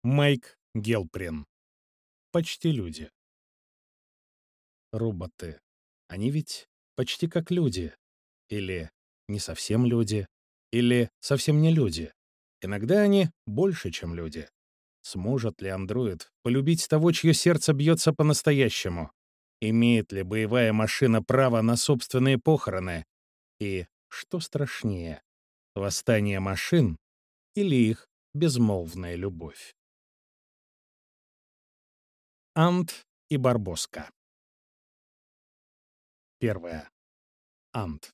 Майк Гелприн. Почти люди. Роботы. Они ведь почти как люди. Или не совсем люди. Или совсем не люди. Иногда они больше, чем люди. Сможет ли андроид полюбить того, чье сердце бьется по-настоящему? Имеет ли боевая машина право на собственные похороны? И что страшнее, восстание машин или их безмолвная любовь? Ант и Барбоска. Первое. Ант.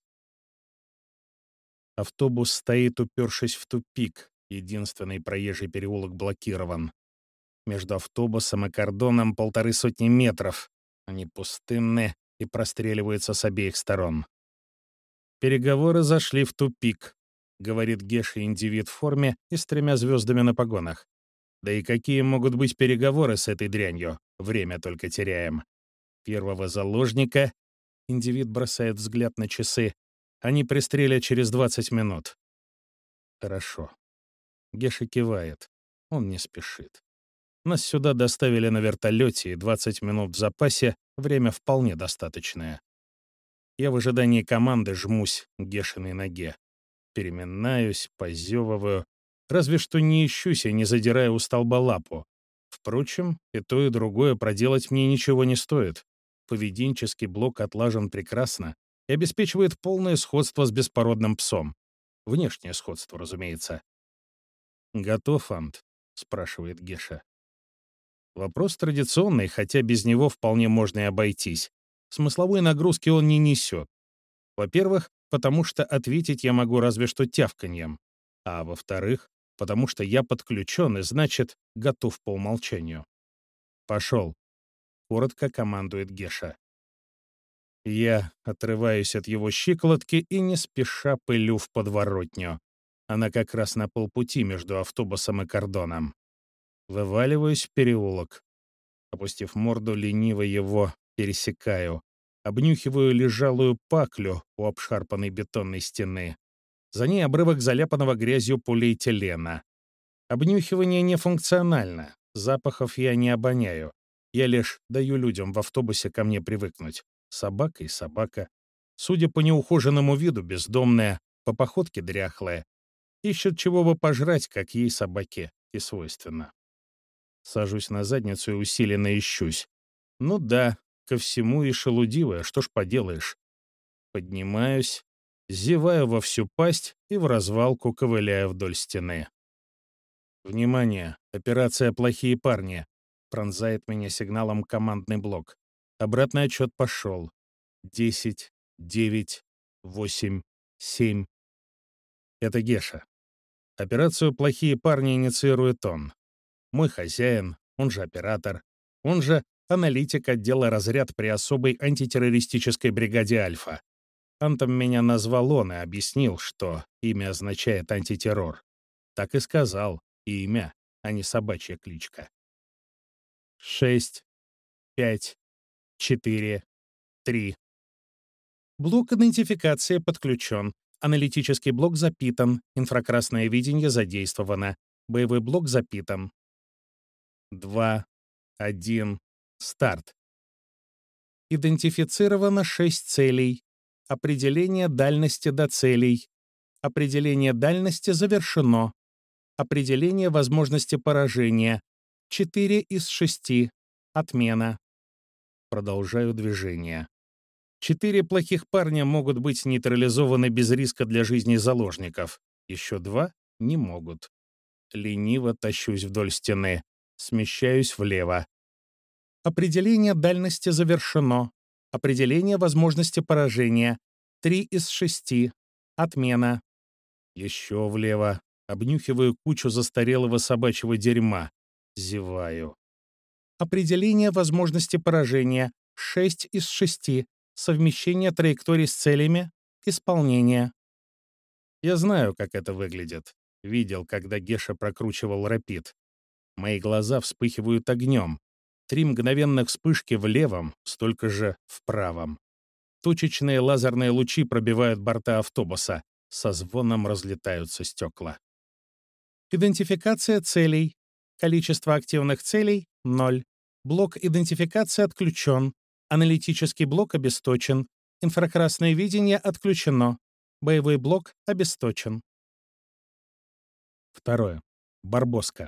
Автобус стоит, упершись в тупик. Единственный проезжий переулок блокирован. Между автобусом и кордоном 150 метров. Они пустынны и простреливаются с обеих сторон. «Переговоры зашли в тупик», — говорит Геша-индивид в форме и с 3 звездами на погонах. «Да и какие могут быть переговоры с этой дрянью? Время только теряем. Первого заложника...» — индивид бросает взгляд на часы. «Они пристрелят через 20 минут». «Хорошо». Геша кивает. Он не спешит. Нас сюда доставили на вертолете, и 20 минут в запасе — время вполне достаточное. Я в ожидании команды жмусь к Гешиной ноге. Переминаюсь, позевываю. Разве что не ищусь и не задираю у столба лапу. Впрочем, и то, и другое проделать мне ничего не стоит. Поведенческий блок отлажен прекрасно и обеспечивает полное сходство с беспородным псом. Внешнее сходство, разумеется. «Готов, Ант?» — спрашивает Геша. Вопрос традиционный, хотя без него вполне можно и обойтись. Смысловой нагрузки он не несет. Во-первых, потому что ответить я могу разве что тявканьем. А во-вторых, потому что я подключен и, значит, готов по умолчанию. «Пошел», — коротко командует Геша. Я отрываюсь от его щиколотки и не спеша пылю в подворотню. Она как раз на полпути между автобусом и кордоном. Вываливаюсь в переулок. Опустив морду, лениво его пересекаю. Обнюхиваю лежалую паклю у обшарпанной бетонной стены. За ней обрывок заляпанного грязью полиэтилена. Обнюхивание нефункционально. Запахов я не обоняю. Я лишь даю людям в автобусе ко мне привыкнуть. Собака и собака. Судя по неухоженному виду, бездомная, по походке дряхлая. Ищет чего бы пожрать, как ей собаке и свойственно. Сажусь на задницу и усиленно ищусь. Ну да, ко всему и шелудивая, что ж поделаешь. Поднимаюсь, зеваю во всю пасть и в развалку ковыляю вдоль стены. «Внимание! Операция «Плохие парни!» Пронзает меня сигналом командный блок. Обратный отчет пошел. 10, 9, 8, 7. Это Геша. Операцию «Плохие парни» инициирует он. Мой хозяин, он же оператор, он же аналитик отдела «Разряд» при особой антитеррористической бригаде «Альфа». Антом меня назвал он и объяснил, что имя означает «антитеррор». Так и сказал. Имя, а не собачья кличка. 6, 5, 4, 3. Блок идентификации подключен. Аналитический блок запитан. Инфракрасное видение задействовано. Боевой блок запитан. 2, 1, старт. Идентифицировано 6 целей. Определение дальности до целей. Определение дальности завершено. Определение возможности поражения. 4 из 6. Отмена. Продолжаю движение. 4 плохих парня могут быть нейтрализованы без риска для жизни заложников. Еще 2 не могут. Лениво тащусь вдоль стены. Смещаюсь влево. Определение дальности завершено. Определение возможности поражения. 3 из 6. Отмена. Еще влево. Обнюхиваю кучу застарелого собачьего дерьма. Зеваю. Определение возможности поражения. 6 из 6. Совмещение траекторий с целями. Исполнение. Я знаю, как это выглядит. Видел, когда Геша прокручивал рапид. Мои глаза вспыхивают огнем. 3 мгновенных вспышки в левом, столько же в правом. Точечные лазерные лучи пробивают борта автобуса. Со звоном разлетаются стекла. Идентификация целей. Количество активных целей — 0. Блок идентификации отключен. Аналитический блок обесточен. Инфракрасное видение отключено. Боевой блок обесточен. 2. Барбоска.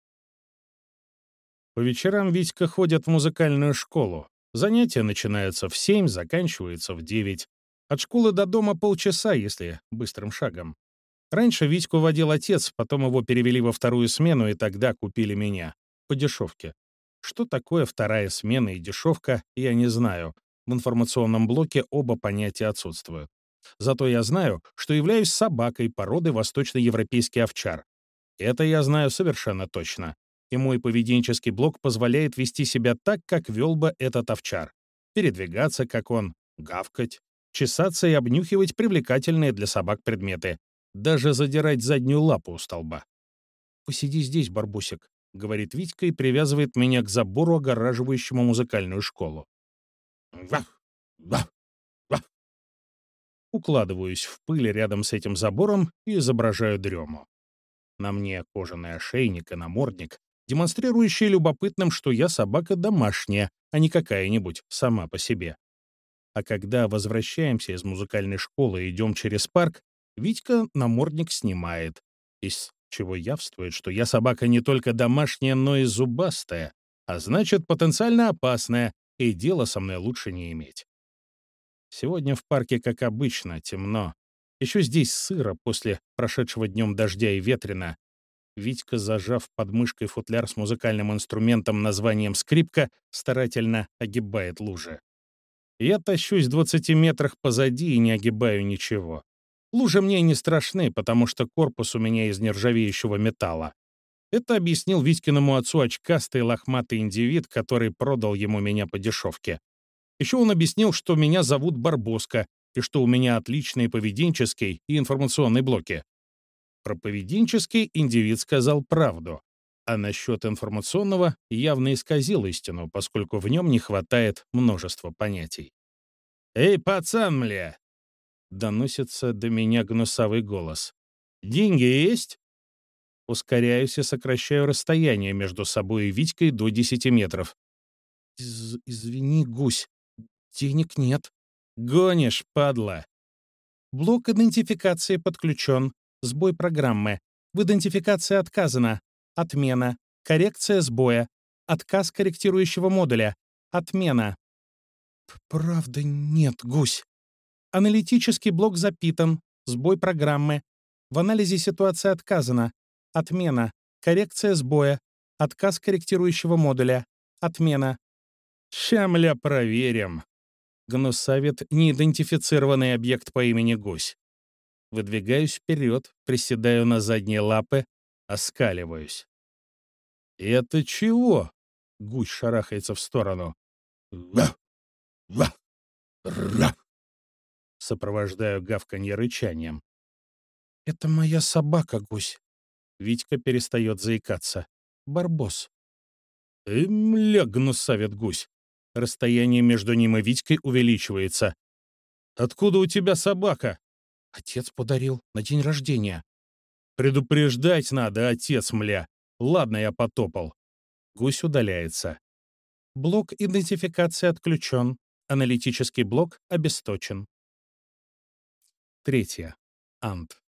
По вечерам Витька ходит в музыкальную школу. Занятия начинаются в 7, заканчиваются в 9. От школы до дома полчаса, если быстрым шагом. Раньше Витьку водил отец, потом его перевели во вторую смену, и тогда купили меня. По дешевке. Что такое вторая смена и дешевка, я не знаю. В информационном блоке оба понятия отсутствуют. Зато я знаю, что являюсь собакой породы восточноевропейский овчар. Это я знаю совершенно точно. И мой поведенческий блок позволяет вести себя так, как вел бы этот овчар. Передвигаться, как он, гавкать, чесаться и обнюхивать привлекательные для собак предметы. Даже задирать заднюю лапу у столба. «Посиди здесь, Барбусик», — говорит Витька и привязывает меня к забору, огораживающему музыкальную школу. Вах! Вах! Вах! Укладываюсь в пыль рядом с этим забором и изображаю дрему. На мне кожаный ошейник и намордник, демонстрирующие любопытным, что я собака домашняя, а не какая-нибудь сама по себе. А когда возвращаемся из музыкальной школы и идем через парк, Витька намордник снимает, из чего явствует, что я собака не только домашняя, но и зубастая, а значит, потенциально опасная, и дела со мной лучше не иметь. Сегодня в парке, как обычно, темно. Еще здесь сыро после прошедшего днем дождя и ветрено. Витька, зажав под мышкой футляр с музыкальным инструментом названием «скрипка», старательно огибает лужи. Я тащусь в 20 метрах позади и не огибаю ничего. Лужи мне не страшны, потому что корпус у меня из нержавеющего металла. Это объяснил Витькиному отцу очкастый лохматый индивид, который продал ему меня по дешевке. Еще он объяснил, что меня зовут Барбоска и что у меня отличные поведенческий и информационный блоки. Про поведенческий индивид сказал правду, а насчет информационного явно исказил истину, поскольку в нем не хватает множества понятий. «Эй, пацан, мля!» — доносится до меня гнусавый голос. «Деньги есть?» Ускоряюсь и сокращаю расстояние между собой и Витькой до 10 метров. «Извини, гусь, денег нет». «Гонишь, падла!» Блок идентификации подключен. Сбой программы. В идентификации отказано. Отмена. Коррекция сбоя. Отказ корректирующего модуля. Отмена. Правда нет, гусь. Аналитический блок запитан. Сбой программы. В анализе ситуации отказано. Отмена. Коррекция сбоя. Отказ корректирующего модуля. Отмена. Ща, проверим. Гнусавит неидентифицированный объект по имени Гусь. Выдвигаюсь вперед, приседаю на задние лапы, оскаливаюсь. «Это чего?» — Гусь шарахается в сторону. «Ва! Ва! Ра!» Сопровождаю гавканье рычанием. «Это моя собака, Гусь». Витька перестает заикаться. «Барбос». «Мля, гнусавит Гусь». Расстояние между ним и Витькой увеличивается. «Откуда у тебя собака?» «Отец подарил на день рождения». «Предупреждать надо, отец, мля. Ладно, я потопал». Гусь удаляется. Блок идентификации отключен. Аналитический блок обесточен. 3. Ант.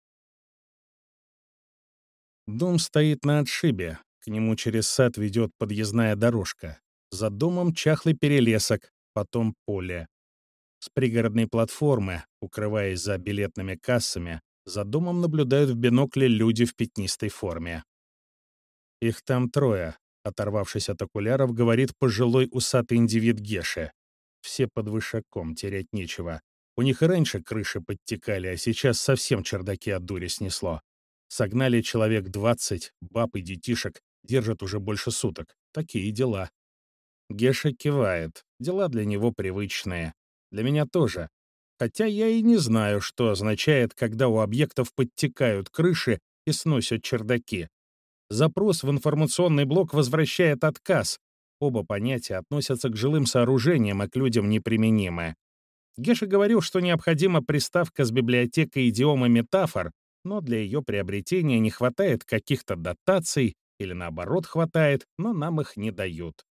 Дом стоит на отшибе. К нему через сад ведет подъездная дорожка. За домом чахлый перелесок, потом поле. С пригородной платформы, укрываясь за билетными кассами, за домом наблюдают в бинокле люди в пятнистой форме. Их там 3, оторвавшись от окуляров, говорит пожилой усатый индивид Геше. Все под вышаком, терять нечего. У них и раньше крыши подтекали, а сейчас совсем чердаки от дури снесло. Согнали человек 20, баб и детишек, держат уже больше суток. Такие дела. Геша кивает. Дела для него привычные. Для меня тоже. Хотя я и не знаю, что означает, когда у объектов подтекают крыши и сносят чердаки. Запрос в информационный блок возвращает отказ. Оба понятия относятся к жилым сооружениям, а к людям неприменимы. Геша говорил, что необходима приставка с библиотекой идиомы метафор, но для ее приобретения не хватает каких-то дотаций или наоборот хватает, но нам их не дают.